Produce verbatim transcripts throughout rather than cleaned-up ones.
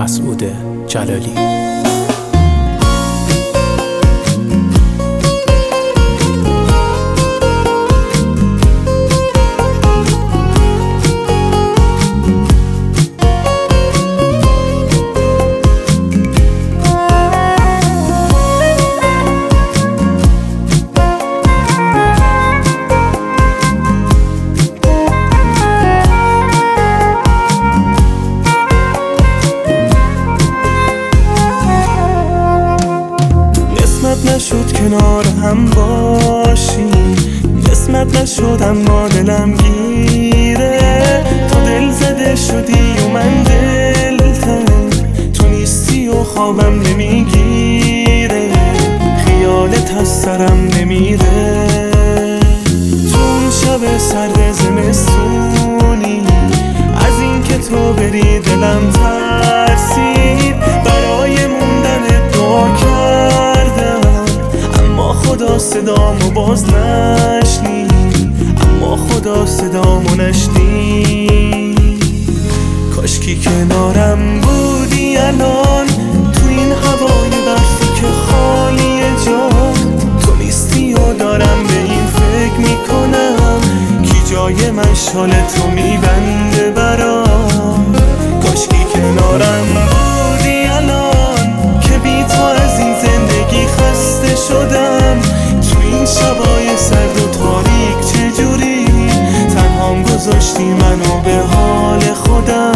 مسعود جلالی. نشد کنار هم باشیم، قسمت نشد اما دلم گیره. تو دل زده شدی و من دلتنگ، تو نیستی و خوابم نمیگیره، خیالت از سرم نمیره. تو اون شب سرد زمستونی از این که تو بری دلم ترسید، برای موندن دعا کردم اما خدا صدامو باز نشنید، اما خدا صدامو نشنید. کاشکی کنارم بودی الان تو این هوای برفی که خالی جان، تو نیستی و دارم به این فکر میکنم کی جای من شال تو میبنده برام. کاشکی کنارم بودی الان که بی تو از این زندگی خسته شدم، تو این شبای سرد و تاریک چجوری تنهام گذاشتی منو به حال خودم.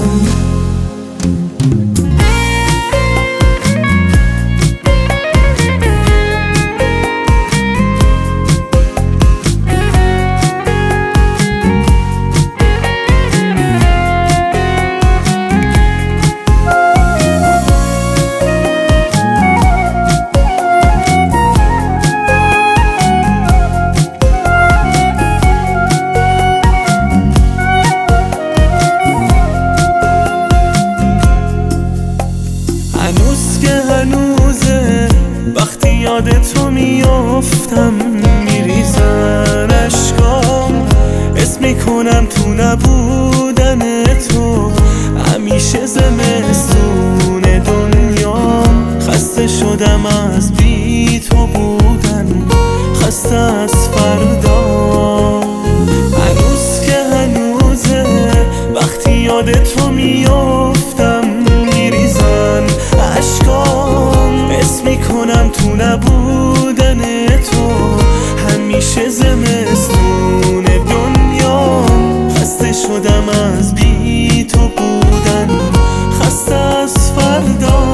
هنوز که هنوزه وقتی یاد تو میافتم میریزن اشکام، اسم میکنم تو نبودن تو همیشه زمستون دنیام. خسته شدم از بی تو بودن، خسته از فردا. هنوز که هنوزه وقتی یاد تو میافتم میریزن اشکام، اسم میکنم تو نبودن تو همیشه زمستون دنیا. خسته شدم از بی تو بودن، خسته از فردا.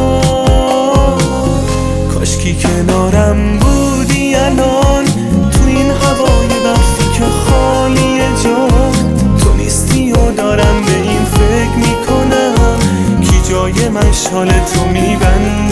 کاشکی کنارم بودی الان تو این هوای برفی که خالی جان، تو نیستی و دارم به این فکر میکنم کی جای من شال تو میبنده